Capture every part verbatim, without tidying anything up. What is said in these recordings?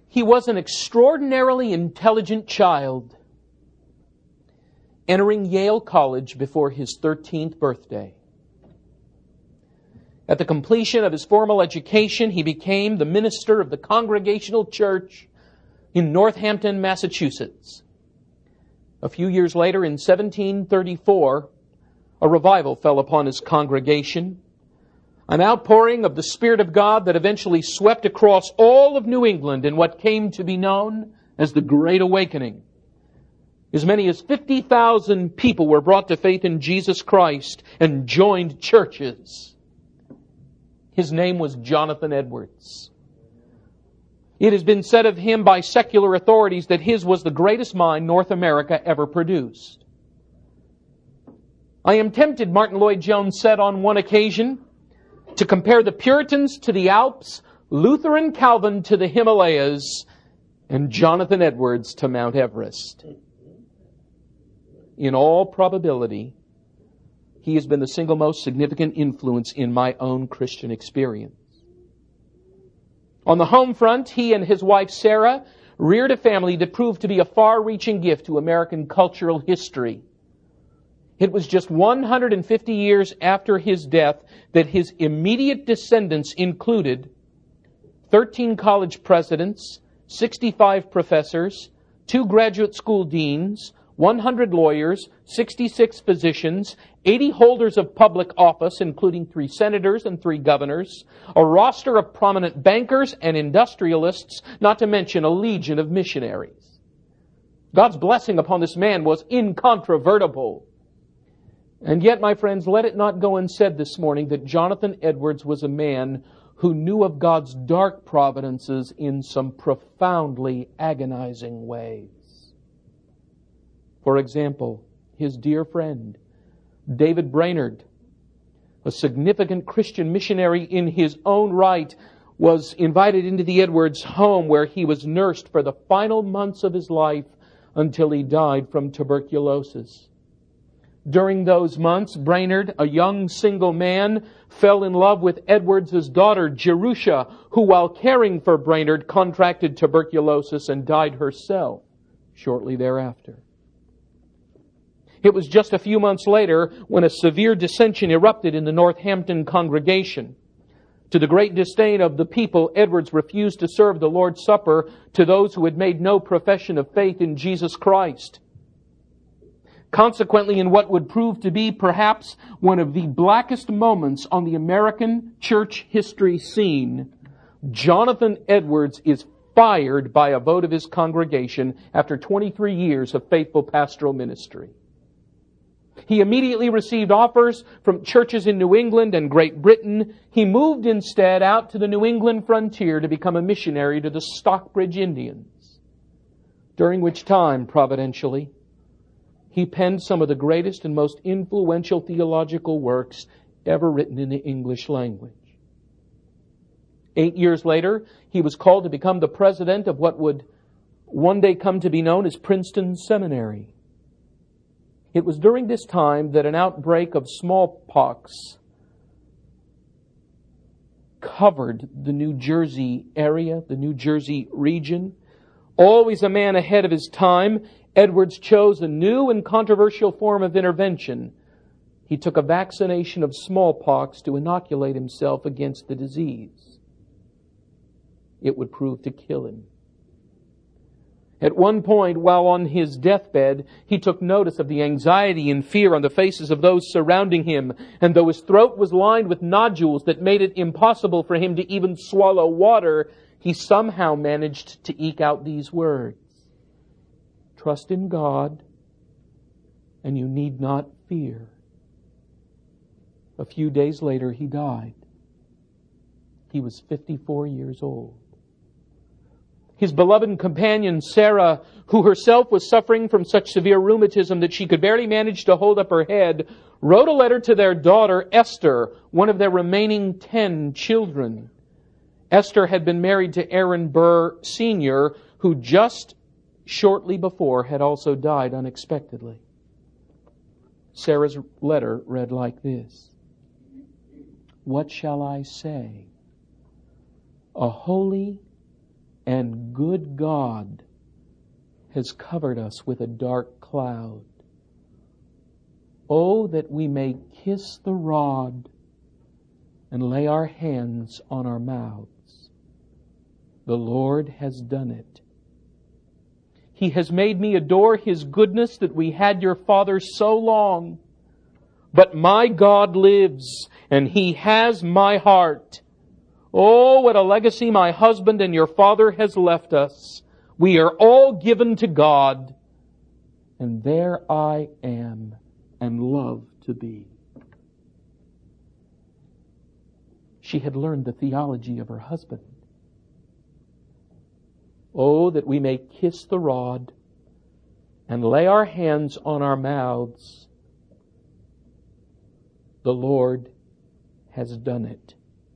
He was an extraordinarily intelligent child, entering Yale College before his thirteenth birthday. At the completion of his formal education, he became the minister of the Congregational Church in Northampton, Massachusetts. A few years later, in seventeen thirty-four, a revival fell upon his congregation, an outpouring of the Spirit of God that eventually swept across all of New England in what came to be known as the Great Awakening. As many as fifty thousand people were brought to faith in Jesus Christ and joined churches. His name was Jonathan Edwards. It has been said of him by secular authorities that his was the greatest mind North America ever produced. I am tempted, Martin Lloyd-Jones said on one occasion, to compare the Puritans to the Alps, Luther and Calvin to the Himalayas, and Jonathan Edwards to Mount Everest. In all probability, he has been the single most significant influence in my own Christian experience. On the home front, he and his wife Sarah reared a family that proved to be a far-reaching gift to American cultural history. It was just one hundred fifty years after his death that his immediate descendants included thirteen college presidents, sixty-five professors, two graduate school deans, one hundred lawyers, sixty-six physicians, eighty holders of public office, including three senators and three governors, a roster of prominent bankers and industrialists, not to mention a legion of missionaries. God's blessing upon this man was incontrovertible. And yet, my friends, let it not go unsaid this morning that Jonathan Edwards was a man who knew of God's dark providences in some profoundly agonizing ways. For example, his dear friend, David Brainerd, a significant Christian missionary in his own right, was invited into the Edwards home where he was nursed for the final months of his life until he died from tuberculosis. During those months, Brainerd, a young single man, fell in love with Edwards' daughter, Jerusha, who, while caring for Brainerd, contracted tuberculosis and died herself shortly thereafter. It was just a few months later when a severe dissension erupted in the Northampton congregation. To the great disdain of the people, Edwards refused to serve the Lord's Supper to those who had made no profession of faith in Jesus Christ. Consequently, in what would prove to be perhaps one of the blackest moments on the American church history scene, Jonathan Edwards is fired by a vote of his congregation after twenty-three years of faithful pastoral ministry. He immediately received offers from churches in New England and Great Britain. He moved instead out to the New England frontier to become a missionary to the Stockbridge Indians, during which time, providentially, he penned some of the greatest and most influential theological works ever written in the English language. Eight years later, he was called to become the president of what would one day come to be known as Princeton Seminary. It was during this time that an outbreak of smallpox covered the New Jersey area, the New Jersey region. Always a man ahead of his time, Edwards chose a new and controversial form of intervention. He took a vaccination of smallpox to inoculate himself against the disease. It would prove to kill him. At one point, while on his deathbed, he took notice of the anxiety and fear on the faces of those surrounding him, and though his throat was lined with nodules that made it impossible for him to even swallow water, he somehow managed to eke out these words: "Trust in God, and you need not fear." A few days later, he died. He was fifty-four years old. His beloved companion, Sarah, who herself was suffering from such severe rheumatism that she could barely manage to hold up her head, wrote a letter to their daughter, Esther, one of their remaining ten children. Esther had been married to Aaron Burr Senior, who just shortly before had also died unexpectedly. Sarah's letter read like this: "What shall I say? A holy and good God has covered us with a dark cloud. Oh, that we may kiss the rod and lay our hands on our mouths. The Lord has done it. He has made me adore His goodness that we had your father so long. But my God lives, and He has my heart. Oh, what a legacy my husband and your father has left us. We are all given to God. And there I am, and love to be. She had learned the theology of her husband. Oh, that we may kiss the rod and lay our hands on our mouths. The Lord has done it.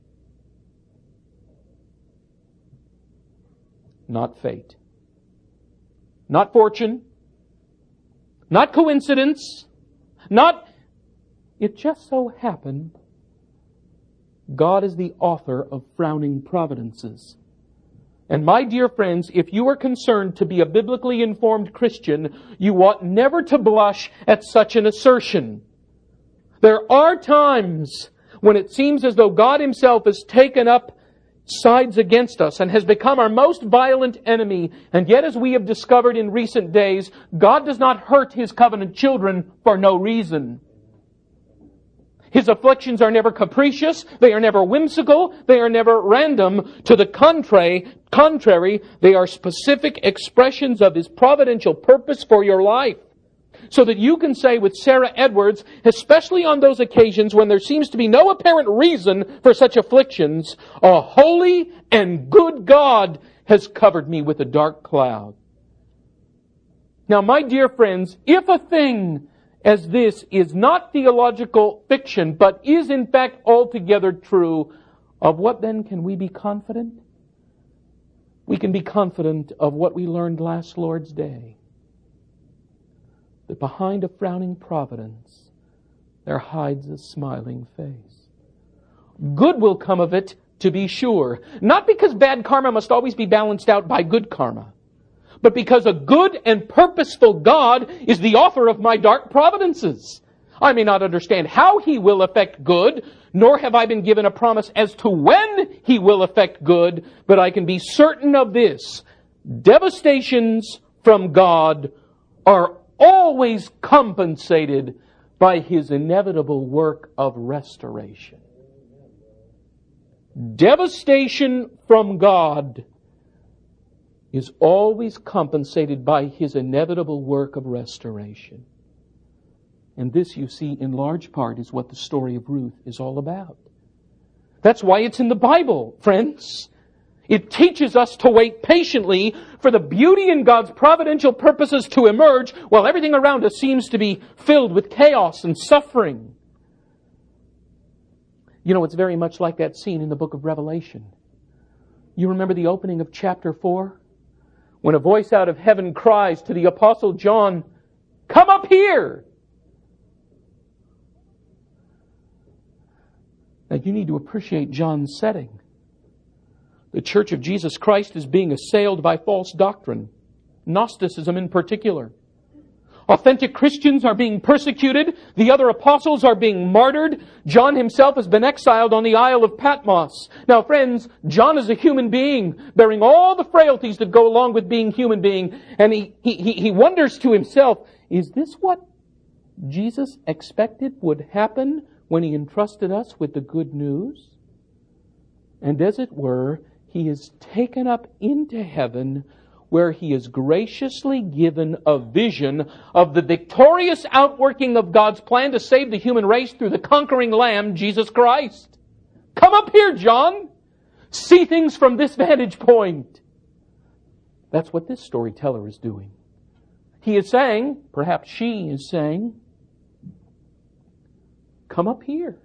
Not fate. Not fortune. Not coincidence. Not, it just so happened, God is the author of frowning providences. And my dear friends, if you are concerned to be a biblically informed Christian, you ought never to blush at such an assertion. There are times when it seems as though God Himself has taken up sides against us and has become our most violent enemy. And yet, as we have discovered in recent days, God does not hurt His covenant children for no reason. His afflictions are never capricious. They are never whimsical. They are never random. To the contrary, contrary, they are specific expressions of His providential purpose for your life. So that you can say with Sarah Edwards, especially on those occasions when there seems to be no apparent reason for such afflictions, a holy and good God has covered me with a dark cloud. Now, my dear friends, if a thing as this is not theological fiction, but is in fact altogether true, of what then can we be confident? We can be confident of what we learned last Lord's Day. That behind a frowning providence, there hides a smiling face. Good will come of it, to be sure. Not because bad karma must always be balanced out by good karma, but because a good and purposeful God is the author of my dark providences. I may not understand how He will effect good, nor have I been given a promise as to when He will effect good, but I can be certain of this. Devastations from God are always compensated by His inevitable work of restoration. Devastation from God is always compensated by His inevitable work of restoration. And this, you see, in large part is what the story of Ruth is all about. That's why it's in the Bible, friends. It teaches us to wait patiently for the beauty in God's providential purposes to emerge while everything around us seems to be filled with chaos and suffering. You know, it's very much like that scene in the book of Revelation. You remember the opening of chapter four? When a voice out of heaven cries to the Apostle John, "Come up here!" Now you need to appreciate John's setting. The Church of Jesus Christ is being assailed by false doctrine, Gnosticism in particular. Authentic Christians are being persecuted. The other apostles are being martyred. John himself has been exiled on the Isle of Patmos. Now, friends, John is a human being, bearing all the frailties that go along with being human being. And he, he, he wonders to himself, is this what Jesus expected would happen when He entrusted us with the good news? And as it were, He is taken up into heaven, where He is graciously given a vision of the victorious outworking of God's plan to save the human race through the conquering Lamb, Jesus Christ. Come up here, John. See things from this vantage point. That's what this storyteller is doing. He is saying, perhaps she is saying, come up here.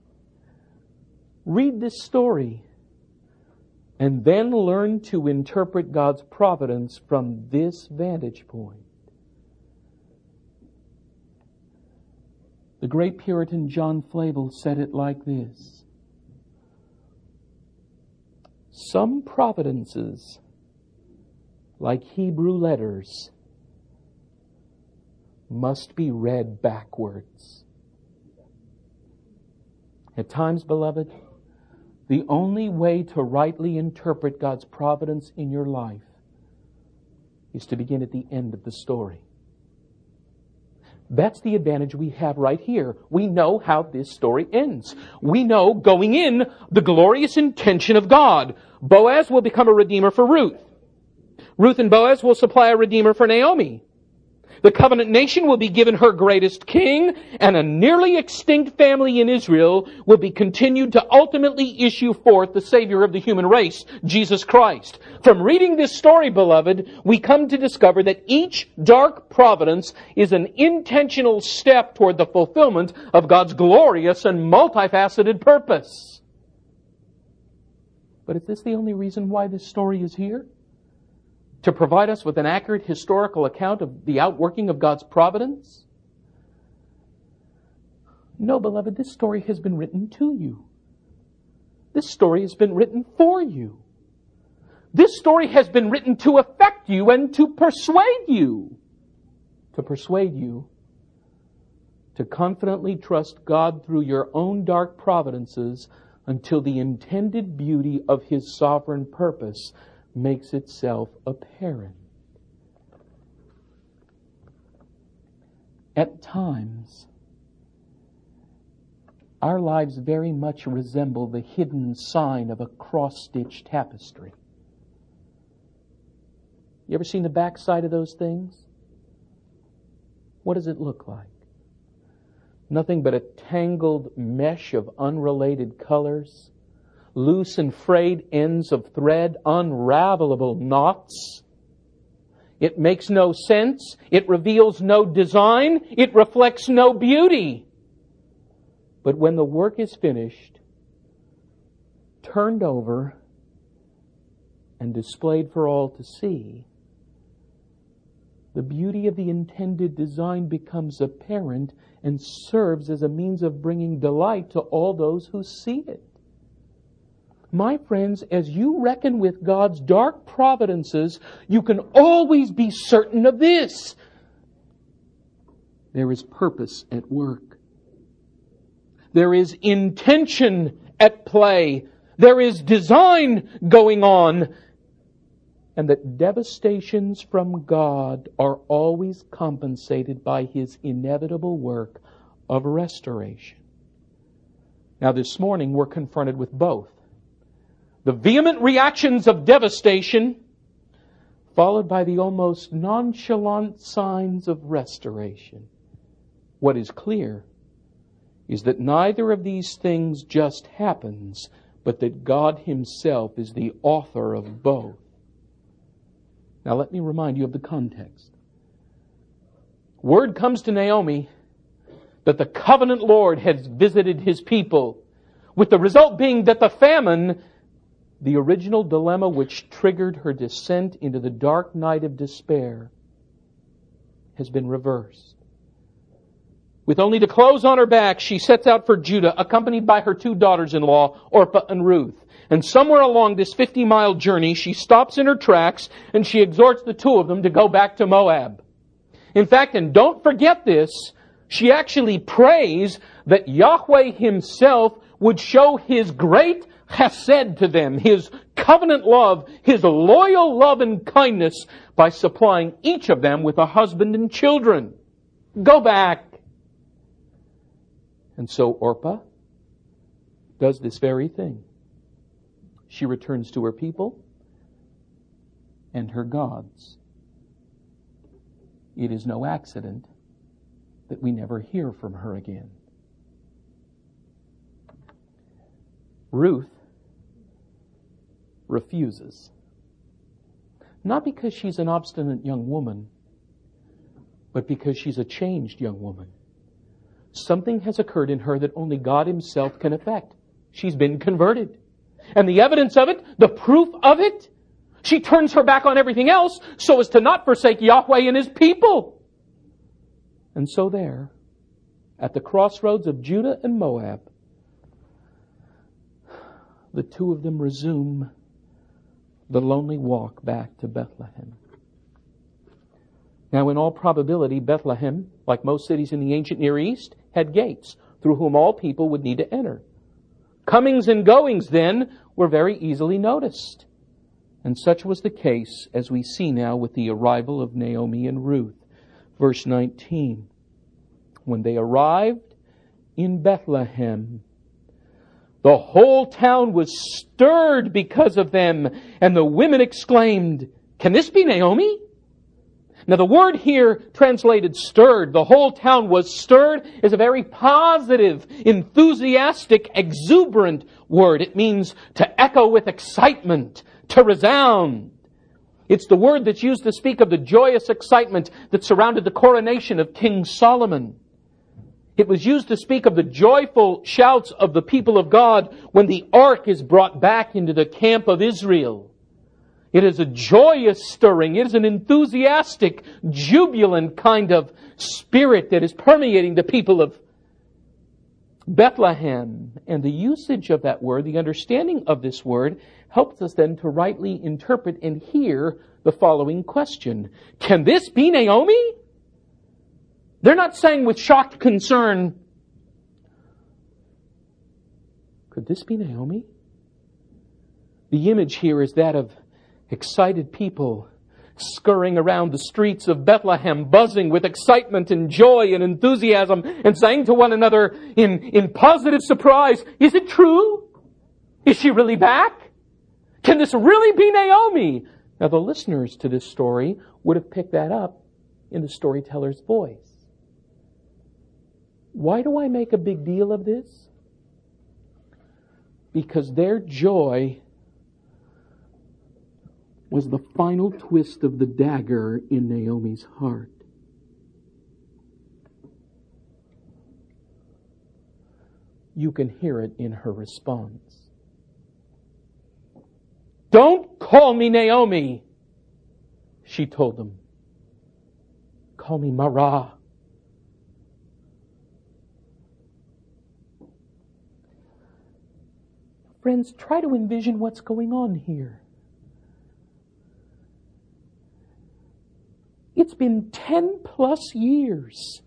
Read this story. And then learn to interpret God's providence from this vantage point. The great Puritan John Flavel said it like this: some providences like Hebrew letters, must be read backwards. At times, beloved, the only way to rightly interpret God's providence in your life is to begin at the end of the story. That's the advantage we have right here. We know how this story ends. We know, going in, the glorious intention of God. Boaz will become a redeemer for Ruth. Ruth and Boaz will supply a redeemer for Naomi. The covenant nation will be given her greatest king, and a nearly extinct family in Israel will be continued to ultimately issue forth the Savior of the human race, Jesus Christ. From reading this story, beloved, we come to discover that each dark providence is an intentional step toward the fulfillment of God's glorious and multifaceted purpose. But is this the only reason why this story is here? To provide us with an accurate historical account of the outworking of God's providence? No, beloved, this story has been written to you. This story has been written for you. This story has been written to affect you and to persuade you. To persuade you to confidently trust God through your own dark providences until the intended beauty of His sovereign purpose makes itself apparent. At times, our lives very much resemble the hidden sign of a cross-stitched tapestry. You ever seen the backside of those things? What does it look like? Nothing but a tangled mesh of unrelated colors, loose and frayed ends of thread, unravelable knots. It makes no sense. It reveals no design. It reflects no beauty. But when the work is finished, turned over, and displayed for all to see, the beauty of the intended design becomes apparent and serves as a means of bringing delight to all those who see it. My friends, as you reckon with God's dark providences, you can always be certain of this. There is purpose at work. There is intention at play. There is design going on. And that devastations from God are always compensated by His inevitable work of restoration. Now this morning we're confronted with both. The vehement reactions of devastation, followed by the almost nonchalant signs of restoration. What is clear is that neither of these things just happens, but that God Himself is the author of both. Now let me remind you of the context. Word comes to Naomi that the covenant Lord has visited His people, with the result being that the famine, the original dilemma which triggered her descent into the dark night of despair, has been reversed. With only the clothes on her back, she sets out for Judah, accompanied by her two daughters-in-law, Orpah and Ruth. And somewhere along this fifty-mile journey, she stops in her tracks and she exhorts the two of them to go back to Moab. In fact, and don't forget this, she actually prays that Yahweh Himself would show His great chesed to them, His covenant love, His loyal love and kindness by supplying each of them with a husband and children. Go back. And so Orpah does this very thing. She returns to her people and her gods. It is no accident that we never hear from her again. Ruth refuses. Not because she's an obstinate young woman, but because she's a changed young woman. Something has occurred in her that only God Himself can effect. She's been converted. And the evidence of it, the proof of it, she turns her back on everything else so as to not forsake Yahweh and His people. And so there, at the crossroads of Judah and Moab, the two of them resume the lonely walk back to Bethlehem. Now, in all probability, Bethlehem, like most cities in the ancient Near East, had gates through whom all people would need to enter. Comings and goings, then, were very easily noticed. And such was the case, as we see now with the arrival of Naomi and Ruth. Verse nineteen. When they arrived in Bethlehem, the whole town was stirred because of them, and the women exclaimed, "Can this be Naomi?" Now the word here translated stirred, the whole town was stirred, is a very positive, enthusiastic, exuberant word. It means to echo with excitement, to resound. It's the word that's used to speak of the joyous excitement that surrounded the coronation of King Solomon. It was used to speak of the joyful shouts of the people of God when the ark is brought back into the camp of Israel. It is a joyous stirring. It is an enthusiastic, jubilant kind of spirit that is permeating the people of Bethlehem. And the usage of that word, the understanding of this word, helps us then to rightly interpret and hear the following question. Can this be Naomi? They're not saying with shocked concern, could this be Naomi? The image here is that of excited people scurrying around the streets of Bethlehem, buzzing with excitement and joy and enthusiasm, and saying to one another in, in positive surprise, is it true? Is she really back? Can this really be Naomi? Now the listeners to this story would have picked that up in the storyteller's voice. Why do I make a big deal of this? Because their joy was the final twist of the dagger in Naomi's heart. You can hear it in her response. Don't call me Naomi, she told them. Call me Mara. Friends, try to envision what's going on here. It's been ten plus years.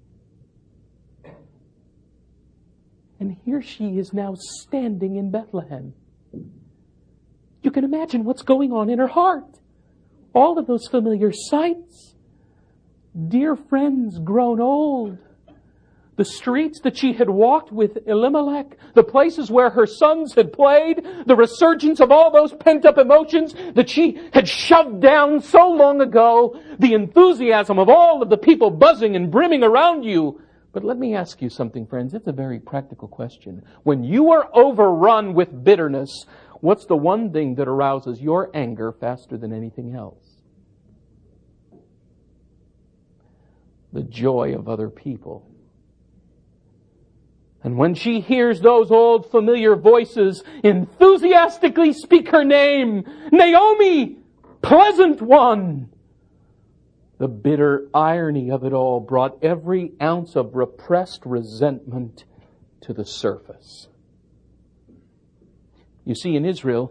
And here she is now standing in Bethlehem. You can imagine what's going on in her heart. All of those familiar sights. Dear friends grown old. The streets that she had walked with Elimelech, the places where her sons had played, the resurgence of all those pent-up emotions that she had shoved down so long ago, the enthusiasm of all of the people buzzing and brimming around you. But let me ask you something, friends. It's a very practical question. When you are overrun with bitterness, what's the one thing that arouses your anger faster than anything else? The joy of other people. And when she hears those old familiar voices enthusiastically speak her name, Naomi, pleasant one, the bitter irony of it all brought every ounce of repressed resentment to the surface. You see, in Israel,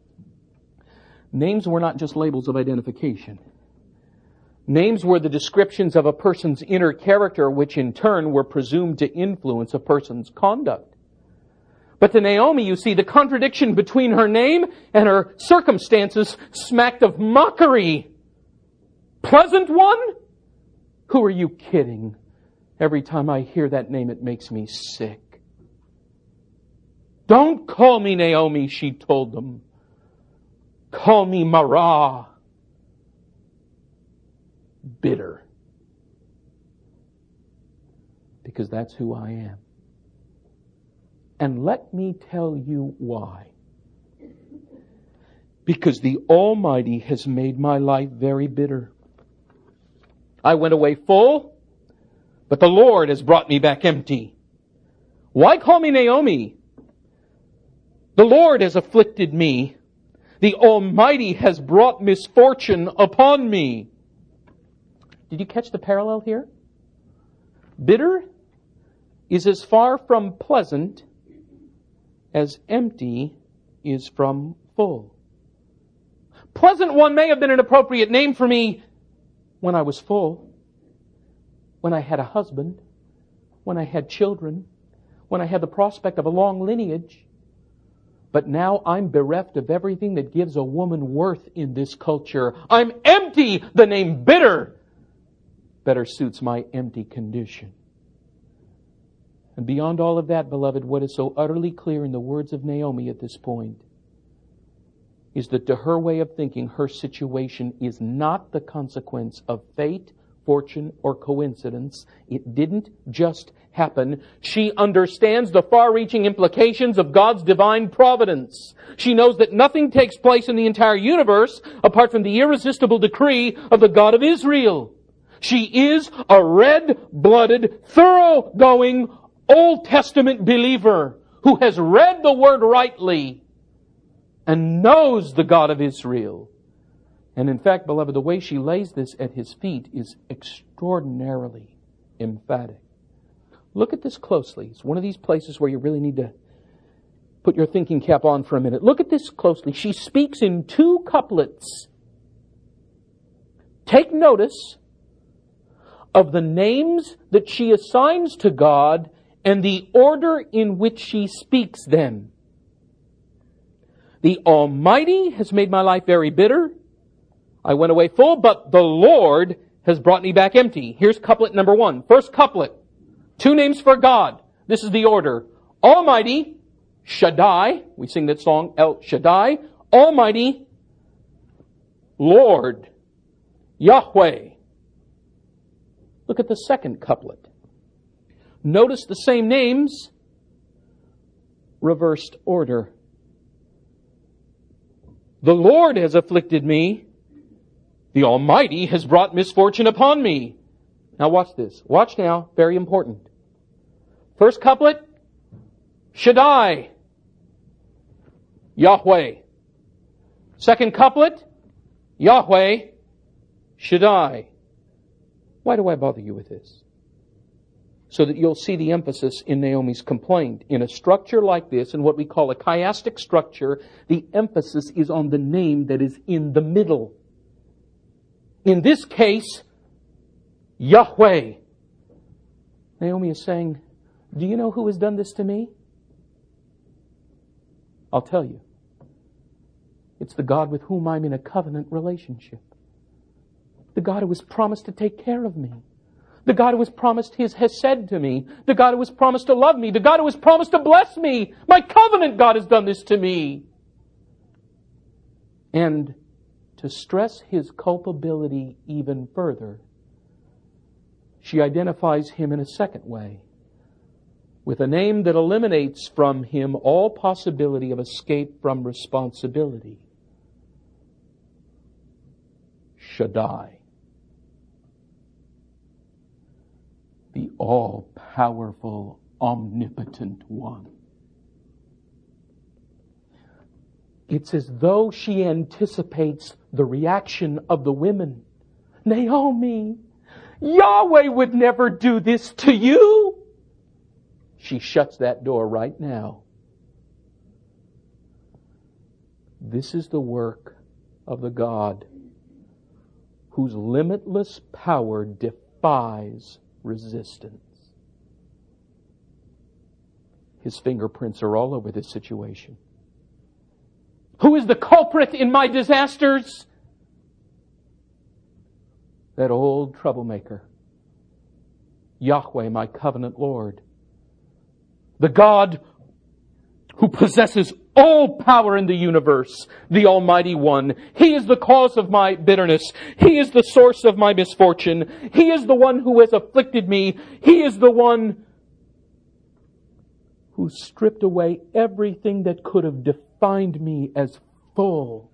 names were not just labels of identification. Names were the descriptions of a person's inner character, which in turn were presumed to influence a person's conduct. But to Naomi, you see, the contradiction between her name and her circumstances smacked of mockery. Pleasant one? Who are you kidding? Every time I hear that name, it makes me sick. Don't call me Naomi, she told them. Call me Mara. Bitter. Because that's who I am. And let me tell you why. Because the Almighty has made my life very bitter. I went away full, but the Lord has brought me back empty. Why call me Naomi? The Lord has afflicted me. The Almighty has brought misfortune upon me. Did you catch the parallel here? Bitter is as far from pleasant as empty is from full. Pleasant one may have been an appropriate name for me when I was full, when I had a husband, when I had children, when I had the prospect of a long lineage. But now I'm bereft of everything that gives a woman worth in this culture. I'm empty. The name bitter better suits my empty condition. And beyond all of that, beloved, what is so utterly clear in the words of Naomi at this point is that to her way of thinking, her situation is not the consequence of fate, fortune, or coincidence. It didn't just happen. She understands the far-reaching implications of God's divine providence. She knows that nothing takes place in the entire universe apart from the irresistible decree of the God of Israel. She is a red-blooded, thoroughgoing Old Testament believer who has read the Word rightly and knows the God of Israel. And in fact, beloved, the way she lays this at His feet is extraordinarily emphatic. Look at this closely. It's one of these places where you really need to put your thinking cap on for a minute. Look at this closely. She speaks in two couplets. Take notice of the names that she assigns to God and the order in which she speaks them. The Almighty has made my life very bitter. I went away full, but the Lord has brought me back empty. Here's couplet number one. First couplet. Two names for God. This is the order. Almighty, Shaddai. We sing that song, El Shaddai. Almighty, Lord, Yahweh. Look at the second couplet. Notice the same names, reversed order. The Lord has afflicted me. The Almighty has brought misfortune upon me. Now watch this. Watch now. Very important. First couplet, Shaddai, Yahweh. Second couplet, Yahweh, Shaddai. Why do I bother you with this? So that you'll see the emphasis in Naomi's complaint. In a structure like this, in what we call a chiastic structure, the emphasis is on the name that is in the middle. In this case, Yahweh. Naomi is saying, do you know who has done this to me? I'll tell you. It's the God with whom I'm in a covenant relationship. The God who has promised to take care of me. The God who has promised His has said to me. The God who has promised to love me. The God who has promised to bless me. My covenant God has done this to me. And to stress His culpability even further, she identifies Him in a second way, with a name that eliminates from Him all possibility of escape from responsibility. Shaddai. The all-powerful, omnipotent one. It's as though she anticipates the reaction of the women. Naomi, Yahweh would never do this to you. She shuts that door right now. This is the work of the God whose limitless power defies resistance. His fingerprints are all over this situation. Who is the culprit in my disasters? That old troublemaker. Yahweh, my covenant Lord. The God who possesses all power in the universe, the Almighty One. He is the cause of my bitterness. He is the source of my misfortune. He is the one who has afflicted me. He is the one who stripped away everything that could have defined me as full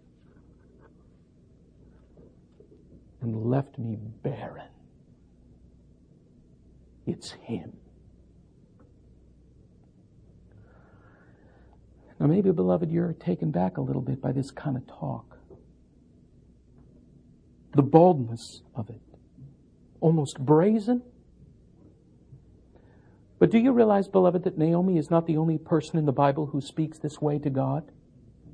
and left me barren. It's Him. Now maybe, beloved, you're taken back a little bit by this kind of talk. The boldness of it. Almost brazen. But do you realize, beloved, that Naomi is not the only person in the Bible who speaks this way to God?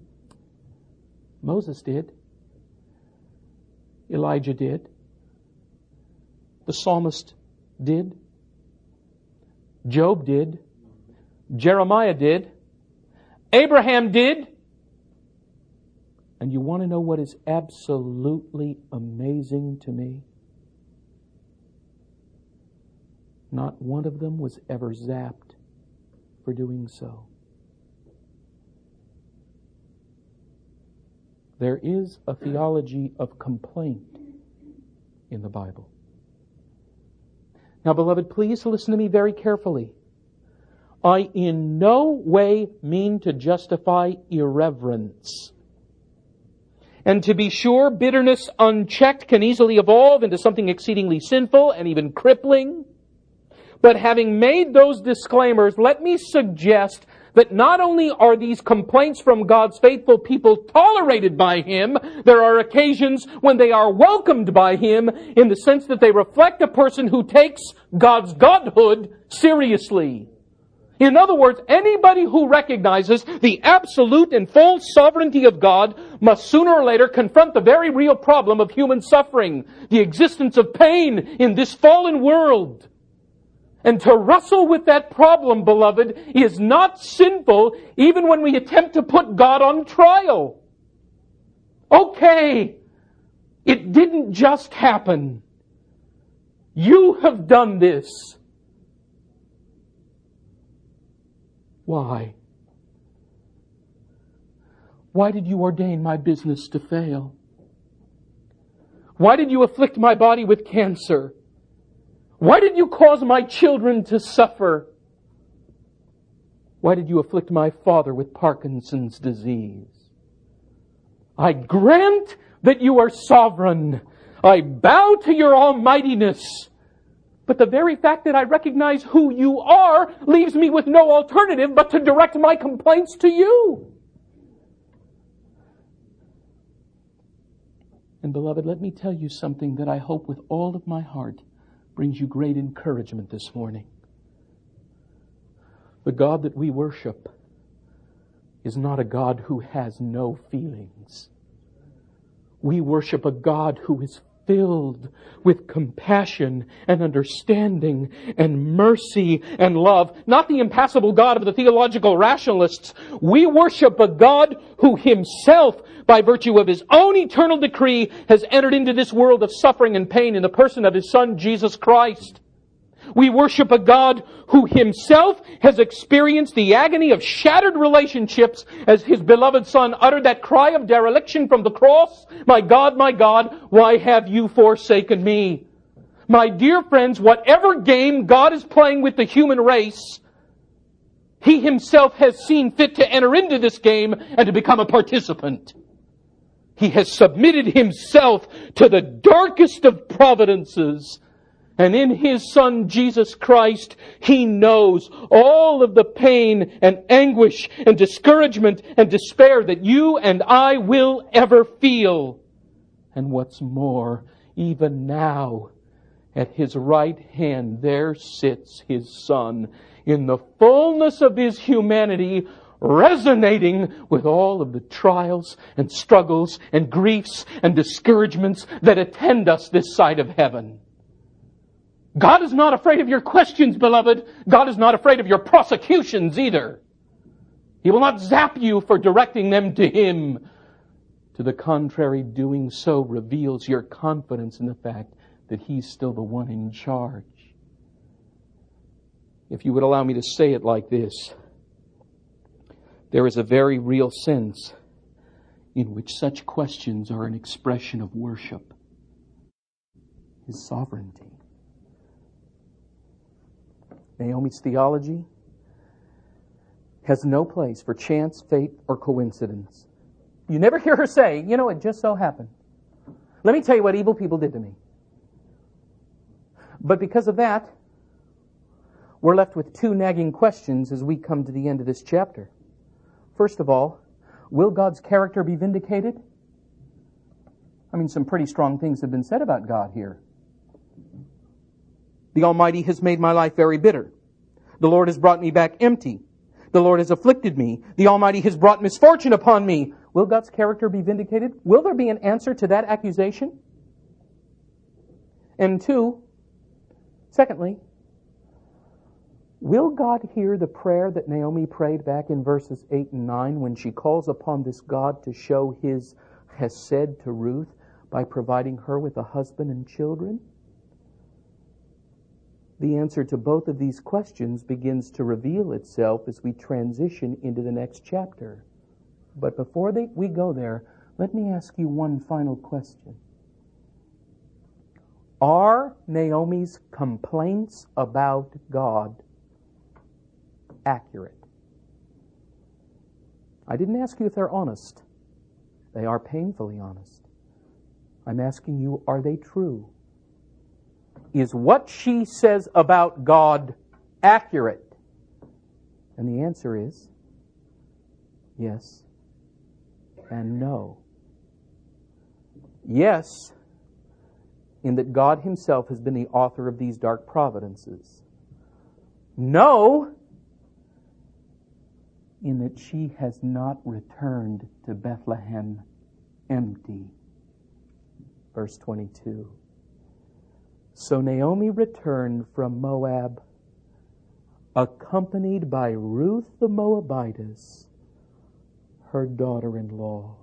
Moses did. Elijah did. The psalmist did. Job did. Jeremiah did. Abraham did. And you want to know what is absolutely amazing to me? Not one of them was ever zapped for doing so. There is a theology of complaint in the Bible. Now, beloved, please listen to me very carefully. I in no way mean to justify irreverence. And to be sure, bitterness unchecked can easily evolve into something exceedingly sinful and even crippling. But having made those disclaimers, let me suggest that not only are these complaints from God's faithful people tolerated by Him, there are occasions when they are welcomed by Him in the sense that they reflect a person who takes God's godhood seriously. In other words, anybody who recognizes the absolute and full sovereignty of God must sooner or later confront the very real problem of human suffering, the existence of pain in this fallen world. And to wrestle with that problem, beloved, is not sinful even when we attempt to put God on trial. Okay, it didn't just happen. You have done this. Why? Why did you ordain my business to fail? Why did you afflict my body with cancer? Why did you cause my children to suffer? Why did you afflict my father with Parkinson's disease? I grant that you are sovereign. I bow to your almightiness. But the very fact that I recognize who you are leaves me with no alternative but to direct my complaints to you. And beloved, let me tell you something that I hope with all of my heart brings you great encouragement this morning. The God that we worship is not a God who has no feelings. We worship a God who is filled with compassion and understanding and mercy and love. Not the impassible God of the theological rationalists. We worship a God who Himself, by virtue of His own eternal decree, has entered into this world of suffering and pain in the person of His Son, Jesus Christ. We worship a God who Himself has experienced the agony of shattered relationships as His beloved Son uttered that cry of dereliction from the cross. My God, my God, why have you forsaken me? My dear friends, whatever game God is playing with the human race, He Himself has seen fit to enter into this game and to become a participant. He has submitted Himself to the darkest of providences. And in His Son, Jesus Christ, He knows all of the pain and anguish and discouragement and despair that you and I will ever feel. And what's more, even now, at His right hand, there sits His Son in the fullness of His humanity, resonating with all of the trials and struggles and griefs and discouragements that attend us this side of heaven. God is not afraid of your questions, beloved. God is not afraid of your prosecutions either. He will not zap you for directing them to Him. To the contrary, doing so reveals your confidence in the fact that He's still the one in charge. If you would allow me to say it like this, there is a very real sense in which such questions are an expression of worship. His sovereignty. Naomi's theology has no place for chance, fate, or coincidence. You never hear her say, you know, it just so happened. Let me tell you what evil people did to me. But because of that, we're left with two nagging questions as we come to the end of this chapter. First of all, will God's character be vindicated? I mean, some pretty strong things have been said about God here. The Almighty has made my life very bitter. The Lord has brought me back empty. The Lord has afflicted me. The Almighty has brought misfortune upon me. Will God's character be vindicated? Will there be an answer to that accusation? And two, Secondly, will God hear the prayer that Naomi prayed back in verses eight and nine when she calls upon this God to show His chesed to Ruth by providing her with a husband and children? The answer to both of these questions begins to reveal itself as we transition into the next chapter. But before they, we go there, let me ask you one final question. Are Naomi's complaints about God accurate? I didn't ask you if they're honest. They are painfully honest. I'm asking you, are they true? Is what she says about God accurate? And the answer is yes and no. Yes, in that God Himself has been the author of these dark providences. No, in that she has not returned to Bethlehem empty. Verse twenty-two. So Naomi returned from Moab, accompanied by Ruth the Moabitess, her daughter-in-law.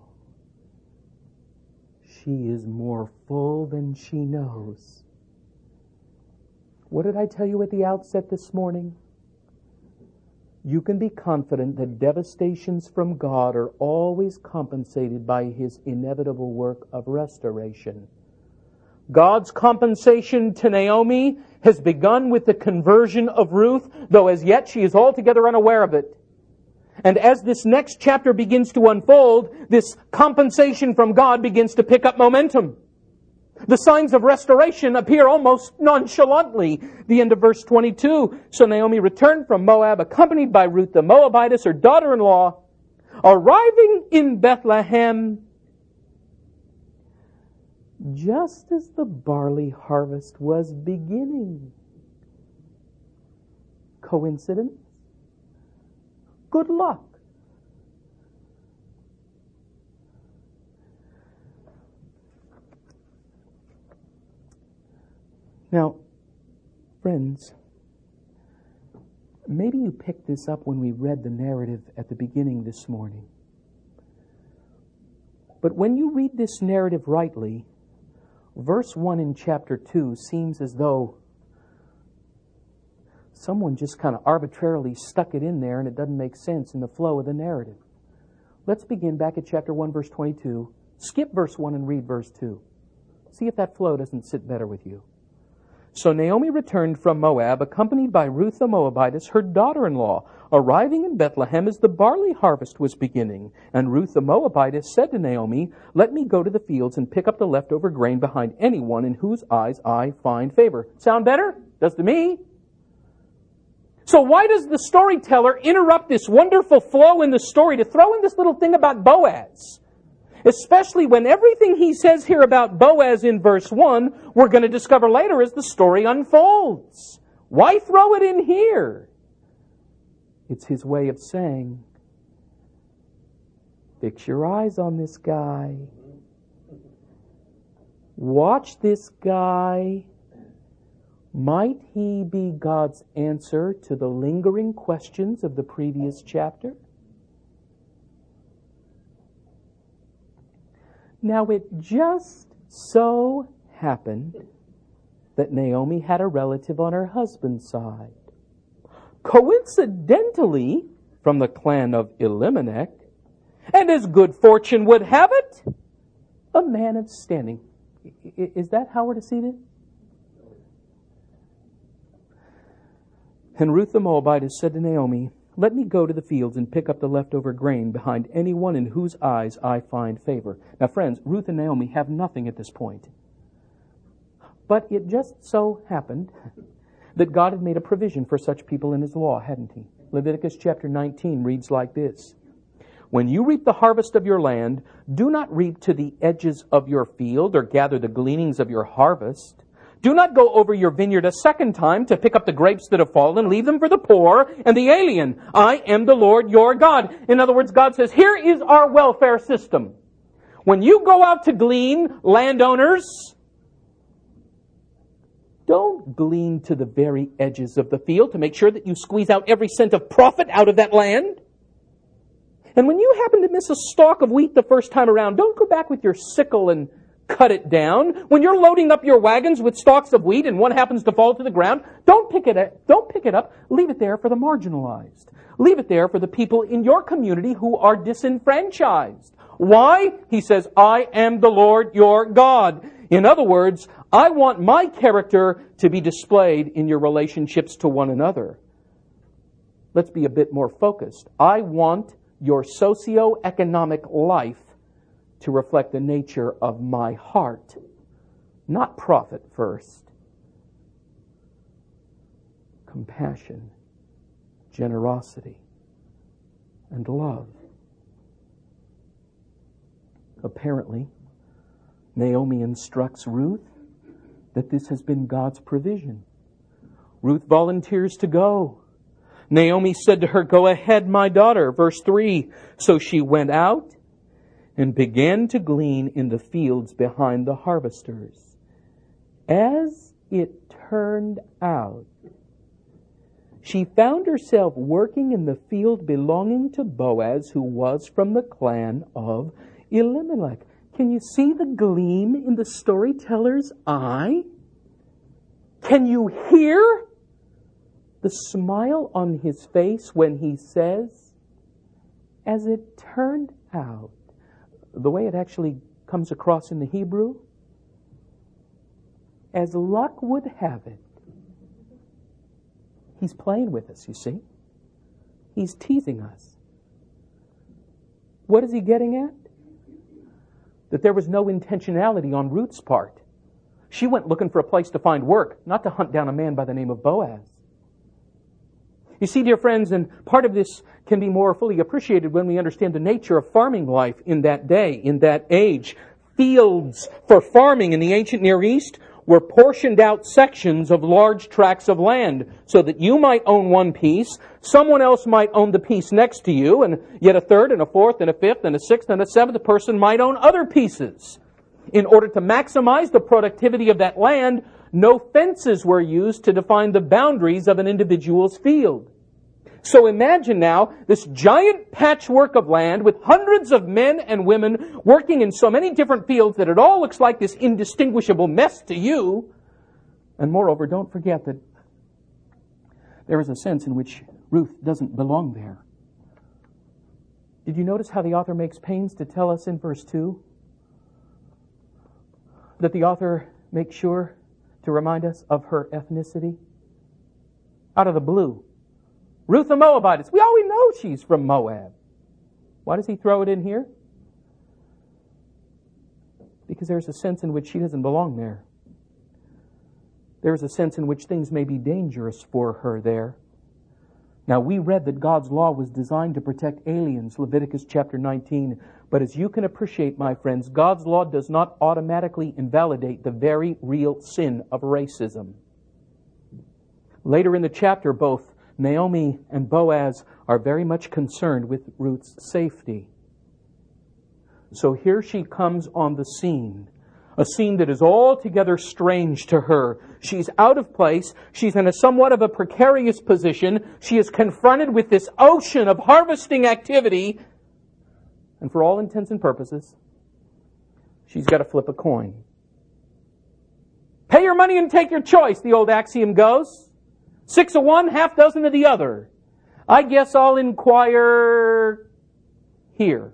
She is more full than she knows. What did I tell you at the outset this morning? You can be confident that devastations from God are always compensated by His inevitable work of restoration. God's compensation to Naomi has begun with the conversion of Ruth, though as yet she is altogether unaware of it. And as this next chapter begins to unfold, this compensation from God begins to pick up momentum. The signs of restoration appear almost nonchalantly. The end of verse twenty-two. So Naomi returned from Moab, accompanied by Ruth the Moabitess, her daughter-in-law, arriving in Bethlehem just as the barley harvest was beginning. Coincidence? Good luck. Now, friends, maybe you picked this up when we read the narrative at the beginning this morning. But when you read this narrative rightly, verse one in chapter two seems as though someone just kind of arbitrarily stuck it in there and it doesn't make sense in the flow of the narrative. Let's begin back at chapter one, verse twenty-two. Skip verse one and read verse two. See if that flow doesn't sit better with you. So Naomi returned from Moab, accompanied by Ruth the Moabitess, her daughter-in-law, arriving in Bethlehem as the barley harvest was beginning. And Ruth the Moabitess said to Naomi, "Let me go to the fields and pick up the leftover grain behind anyone in whose eyes I find favor." Sound better? Does to me. So why does the storyteller interrupt this wonderful flow in the story to throw in this little thing about Boaz? Especially when everything he says here about Boaz in verse one, we're going to discover later as the story unfolds. Why throw it in here? It's his way of saying, fix your eyes on this guy. Watch this guy. Might he be God's answer to the lingering questions of the previous chapter? Now, it just so happened that Naomi had a relative on her husband's side. Coincidentally, from the clan of Elimelech, and as good fortune would have it, a man of standing. Is that how we're to see this? And Ruth the Moabitess said to Naomi, "Let me go to the fields and pick up the leftover grain behind anyone in whose eyes I find favor." Now, friends, Ruth and Naomi have nothing at this point. But it just so happened that God had made a provision for such people in His law, hadn't He? Leviticus chapter nineteen reads like this. "When you reap the harvest of your land, do not reap to the edges of your field or gather the gleanings of your harvest. Do not go over your vineyard a second time to pick up the grapes that have fallen. Leave them for the poor and the alien. I am the Lord your God." In other words, God says, here is our welfare system. When you go out to glean, landowners, don't glean to the very edges of the field to make sure that you squeeze out every cent of profit out of that land. And when you happen to miss a stalk of wheat the first time around, don't go back with your sickle and cut it down. When you're loading up your wagons with stalks of wheat and one happens to fall to the ground, don't pick it up. Don't pick it up. Leave it there for the marginalized. Leave it there for the people in your community who are disenfranchised. Why? He says, I am the Lord your God. In other words, I want my character to be displayed in your relationships to one another. Let's be a bit more focused. I want your socioeconomic life to reflect the nature of my heart, not profit first. Compassion, generosity, and love. Apparently, Naomi instructs Ruth that this has been God's provision. Ruth volunteers to go. Naomi said to her, "Go ahead, my daughter." Verse three, so she went out and began to glean in the fields behind the harvesters. As it turned out, she found herself working in the field belonging to Boaz, who was from the clan of Elimelech. Can you see the gleam in the storyteller's eye? Can you hear the smile on his face when he says, as it turned out? The way it actually comes across in the Hebrew, as luck would have it. He's playing with us, you see. He's teasing us. What is he getting at? That there was no intentionality on Ruth's part. She went looking for a place to find work, not to hunt down a man by the name of Boaz. You see, dear friends, and part of this can be more fully appreciated when we understand the nature of farming life in that day, in that age. Fields for farming in the ancient Near East were portioned out sections of large tracts of land so that you might own one piece, someone else might own the piece next to you, and yet a third and a fourth and a fifth and a sixth and a seventh person might own other pieces. In order to maximize the productivity of that land, no fences were used to define the boundaries of an individual's field. So imagine now this giant patchwork of land with hundreds of men and women working in so many different fields that it all looks like this indistinguishable mess to you. And moreover, don't forget that there is a sense in which Ruth doesn't belong there. Did you notice how the author makes pains to tell us in verse two that the author makes sure to remind us of her ethnicity? Out of the blue. Ruth the Moabitess. We already know she's from Moab. Why does he throw it in here? Because there's a sense in which she doesn't belong there. There's a sense in which things may be dangerous for her there. Now, we read that God's law was designed to protect aliens, Leviticus chapter nineteen. But as you can appreciate, my friends, God's law does not automatically invalidate the very real sin of racism. Later in the chapter, both Naomi and Boaz are very much concerned with Ruth's safety. So here she comes on the scene, a scene that is altogether strange to her. She's out of place. She's in a somewhat of a precarious position. She is confronted with this ocean of harvesting activity. And for all intents and purposes, she's got to flip a coin. Pay your money and take your choice, the old axiom goes. Six of one, half dozen of the other. I guess I'll inquire here.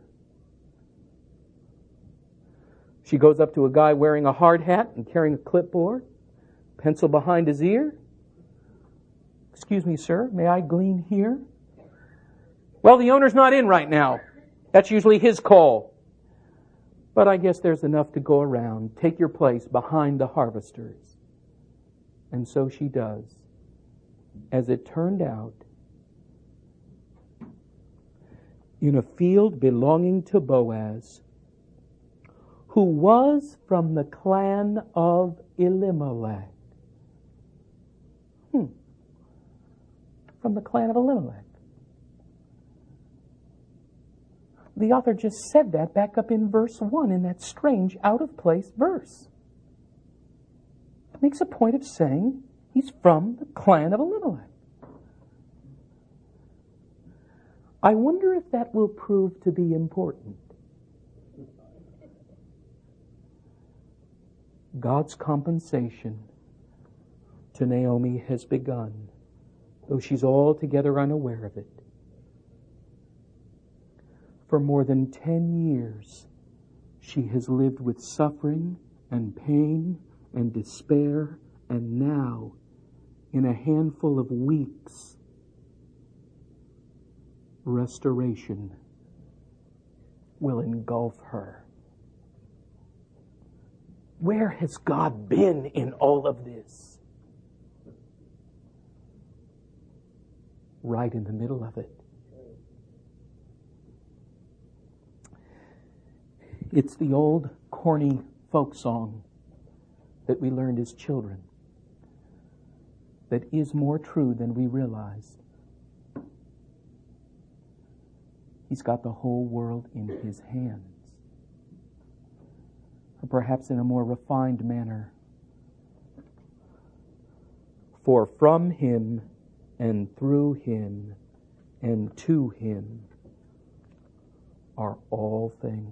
She goes up to a guy wearing a hard hat and carrying a clipboard, pencil behind his ear. Excuse me, sir, may I glean here? Well, the owner's not in right now. That's usually his call. But I guess there's enough to go around. Take your place behind the harvesters. And so she does. As it turned out, in a field belonging to Boaz, who was from the clan of Elimelech. Hmm. From the clan of Elimelech. The author just said that back up in verse one in that strange, out-of-place verse. Makes a point of saying He's from the clan of Elimelech. I wonder if that will prove to be important. God's compensation to Naomi has begun, though she's altogether unaware of it. For more than ten years, she has lived with suffering and pain and despair, and now, in a handful of weeks, restoration will engulf her. Where has God been in all of this? Right in the middle of it. It's the old corny folk song that we learned as children that is more true than we realized. He's got the whole world in His hands. Or perhaps in a more refined manner. For from Him and through Him and to Him are all things.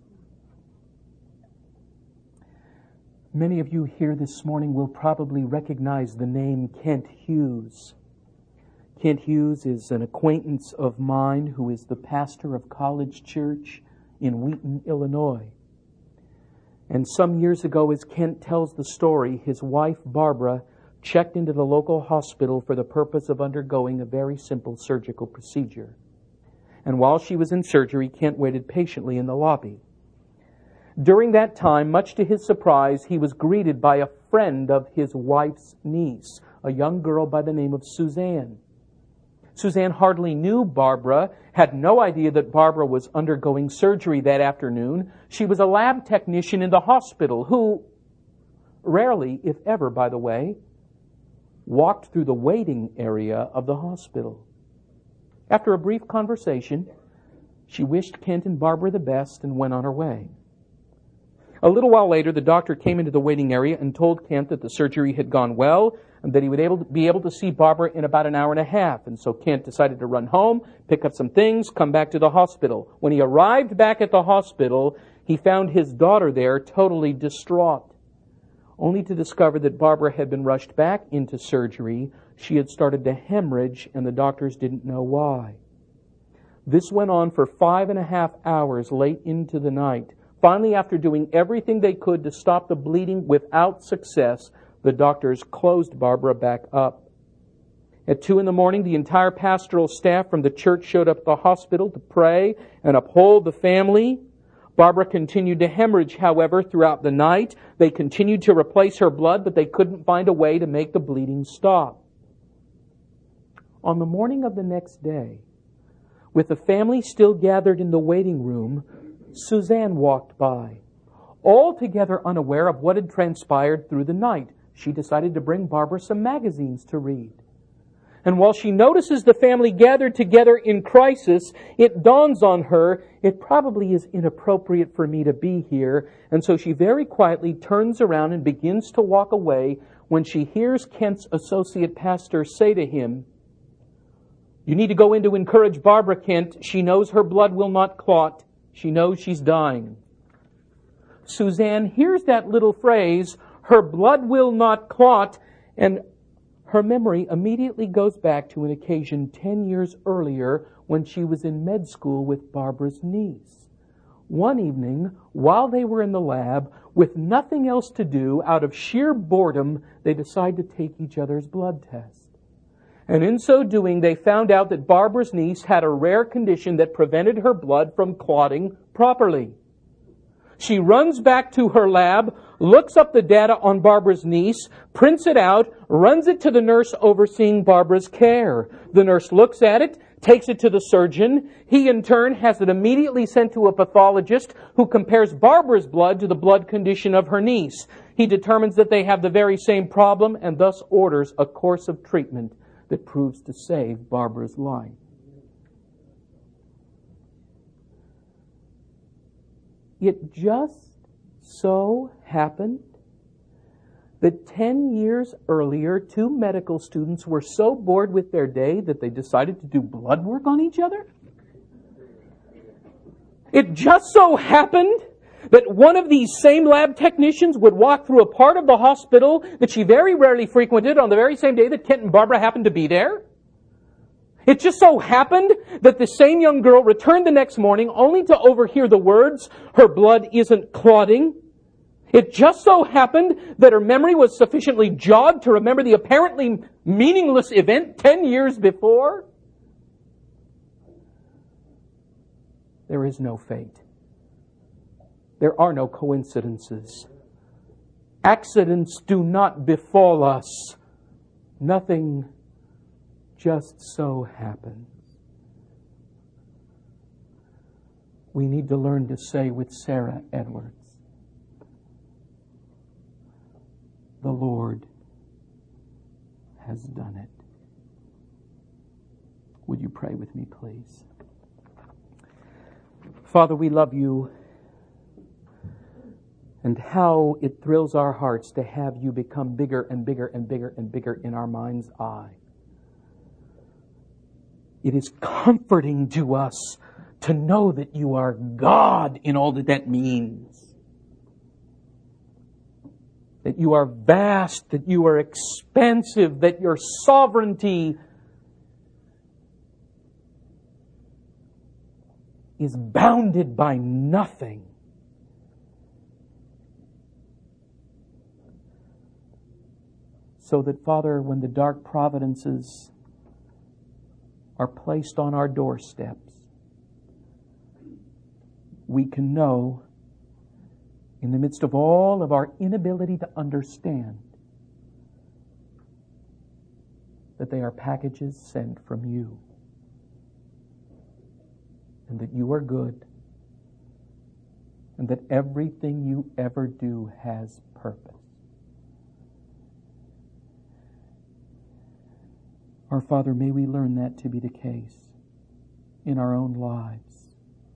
Many of you here this morning will probably recognize the name Kent Hughes. Kent Hughes is an acquaintance of mine who is the pastor of College Church in Wheaton, Illinois. And some years ago, as Kent tells the story, his wife, Barbara, checked into the local hospital for the purpose of undergoing a very simple surgical procedure. And while she was in surgery, Kent waited patiently in the lobby. During that time, much to his surprise, he was greeted by a friend of his wife's niece, a young girl by the name of Suzanne. Suzanne hardly knew Barbara, had no idea that Barbara was undergoing surgery that afternoon. She was a lab technician in the hospital who, rarely, if ever, by the way, walked through the waiting area of the hospital. After a brief conversation, she wished Kent and Barbara the best and went on her way. A little while later, the doctor came into the waiting area and told Kent that the surgery had gone well and that he would able to be able to see Barbara in about an hour and a half. And so Kent decided to run home, pick up some things, come back to the hospital. When he arrived back at the hospital, he found his daughter there totally distraught, only to discover that Barbara had been rushed back into surgery. She had started to hemorrhage, and the doctors didn't know why. This went on for five and a half hours late into the night. Finally, after doing everything they could to stop the bleeding without success, the doctors closed Barbara back up. At two in the morning, the entire pastoral staff from the church showed up at the hospital to pray and uphold the family. Barbara continued to hemorrhage, however, throughout the night. They continued to replace her blood, but they couldn't find a way to make the bleeding stop. On the morning of the next day, with the family still gathered in the waiting room, Suzanne walked by. Altogether unaware of what had transpired through the night, she decided to bring Barbara some magazines to read. And while she notices the family gathered together in crisis, it dawns on her, it probably is inappropriate for me to be here. And so she very quietly turns around and begins to walk away when she hears Kent's associate pastor say to him, "You need to go in to encourage Barbara, Kent. She knows her blood will not clot. She knows she's dying." Suzanne hears that little phrase, "her blood will not clot," and her memory immediately goes back to an occasion ten years earlier when she was in med school with Barbara's niece. One evening, while they were in the lab, with nothing else to do, out of sheer boredom, they decided to take each other's blood test. And in so doing, they found out that Barbara's niece had a rare condition that prevented her blood from clotting properly. She runs back to her lab, looks up the data on Barbara's niece, prints it out, runs it to the nurse overseeing Barbara's care. The nurse looks at it, takes it to the surgeon. He, in turn, has it immediately sent to a pathologist who compares Barbara's blood to the blood condition of her niece. He determines that they have the very same problem and thus orders a course of treatment that proves to save Barbara's life. It just so happened that ten years earlier, two medical students were so bored with their day that they decided to do blood work on each other? It just so happened that one of these same lab technicians would walk through a part of the hospital that she very rarely frequented on the very same day that Kent and Barbara happened to be there. It just so happened that the same young girl returned the next morning only to overhear the words, "Her blood isn't clotting." It just so happened that her memory was sufficiently jogged to remember the apparently meaningless event ten years before. There is no fate. There are no coincidences. Accidents do not befall us. Nothing just so happens. We need to learn to say with Sarah Edwards, "The Lord has done it." Would you pray with me, please? Father, we love you, and how it thrills our hearts to have you become bigger and bigger and bigger and bigger in our mind's eye. It is comforting to us to know that you are God in all that that means. That you are vast, that you are expansive, that your sovereignty is bounded by nothing. So that, Father, when the dark providences are placed on our doorsteps, we can know, in the midst of all of our inability to understand, that they are packages sent from you, and that you are good, and that everything you ever do has purpose. Our Father, may we learn that to be the case in our own lives.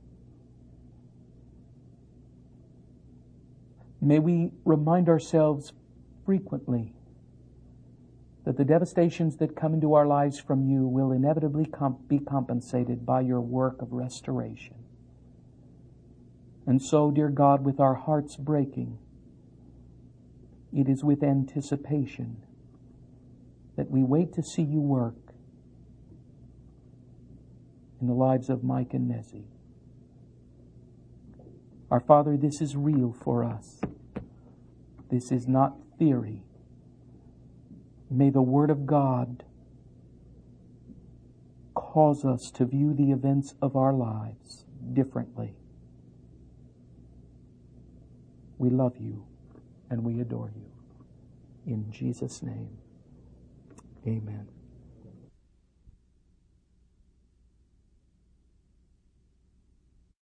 May we remind ourselves frequently that the devastations that come into our lives from you will inevitably comp- be compensated by your work of restoration. And so, dear God, with our hearts breaking, it is with anticipation that we wait to see you work in the lives of Mike and Nessie. Our Father, this is real for us. This is not theory. May the Word of God cause us to view the events of our lives differently. We love you and we adore you. In Jesus' name, amen.